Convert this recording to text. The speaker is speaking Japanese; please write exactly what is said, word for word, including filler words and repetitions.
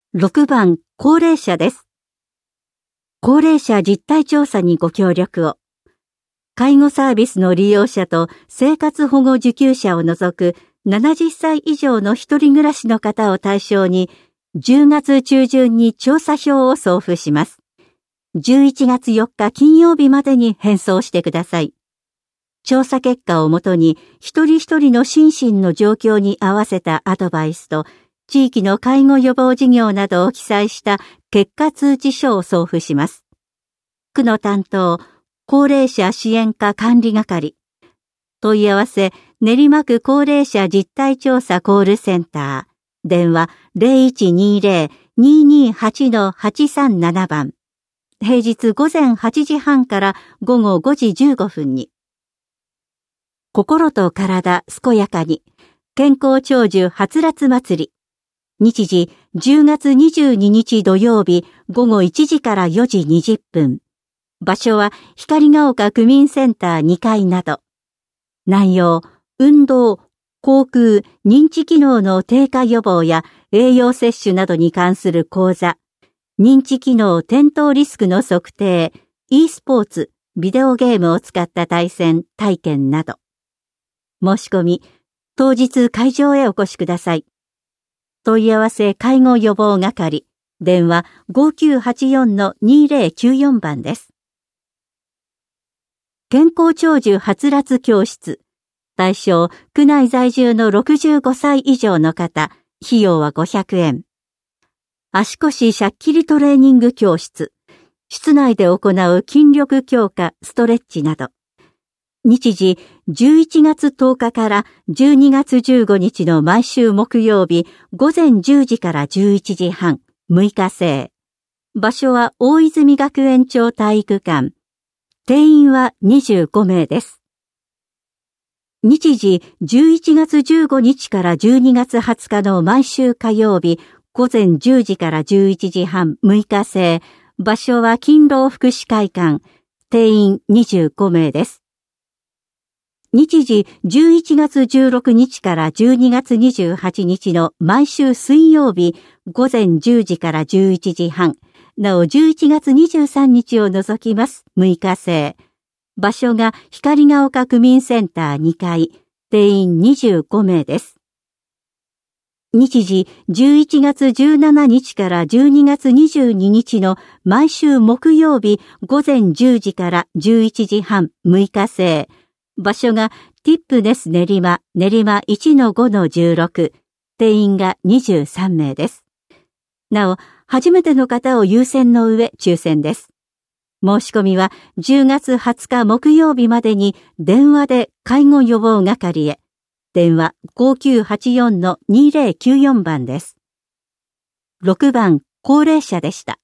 ろくばん、高齢者です。高齢者実態調査にご協力を。介護サービスの利用者と生活保護受給者を除くななじゅっさい以上の一人暮らしの方を対象にじゅうがつ中旬に調査票を送付します。じゅういちがつよっか金曜日までに返送してください。調査結果をもとに一人一人の心身の状況に合わせたアドバイスと地域の介護予防事業などを記載した結果通知書を送付します。区の担当、高齢者支援課管理係。問い合わせ、練馬区高齢者実態調査コールセンター。電話 ゼロいちにゼロ にーにーはち はちさんなな 番。平日午前はちじはんから午後ごじじゅうごふんに。心と体健やかに。健康長寿はつらつ祭り。日時じゅうがつにじゅうににち土曜日午後いちじからよじにじゅっぷん。場所は光が丘区民センターにかいなど。内容、運動、口腔、認知機能の低下予防や栄養摂取などに関する講座、認知機能転倒リスクの測定、e スポーツ、ビデオゲームを使った対戦、体験など。申し込み、当日会場へお越しください。問い合わせ介護予防係、電話 ごきゅうはちよん にーぜろきゅうよん 番です。健康長寿はつらつ教室。対象、区内在住のろくじゅうごさい以上の方、費用はごひゃくえん。足腰しゃっきりトレーニング教室。室内で行う筋力強化、ストレッチなど。日時、じゅういちがつとおかからじゅうにがつじゅうごにちの毎週木曜日、午前じゅうじからじゅういちじはん、むいか制。場所は大泉学園町体育館。定員はにじゅうごめいです。日時、じゅういちがつじゅうごにちからじゅうにがつはつかの毎週火曜日、午前じゅうじからじゅういちじはん、むいか制。場所は勤労福祉会館。定員にじゅうごめいです。日時、じゅういちがつじゅうろくにちからじゅうにがつにじゅうはちにちの毎週水曜日、午前じゅうじからじゅういちじはん。なおじゅういちがつにじゅうさんにちを除きます。むいか制。場所が光が丘区民センターにかい。定員にじゅうごめいです。日時、じゅういちがつじゅうしちにちからじゅうにがつにじゅうににちの毎週木曜日、午前じゅうじからじゅういちじはん。むいか制。場所がティップネス練馬、練馬 いちのごのじゅうろく。定員がにじゅうさんめいです。なお、初めての方を優先の上抽選です。申し込みはじゅうがつはつか木曜日までに電話で介護予防係へ。電話 ごきゅうはちよん にーぜろきゅうよん 番です。ろくばん、高齢者でした。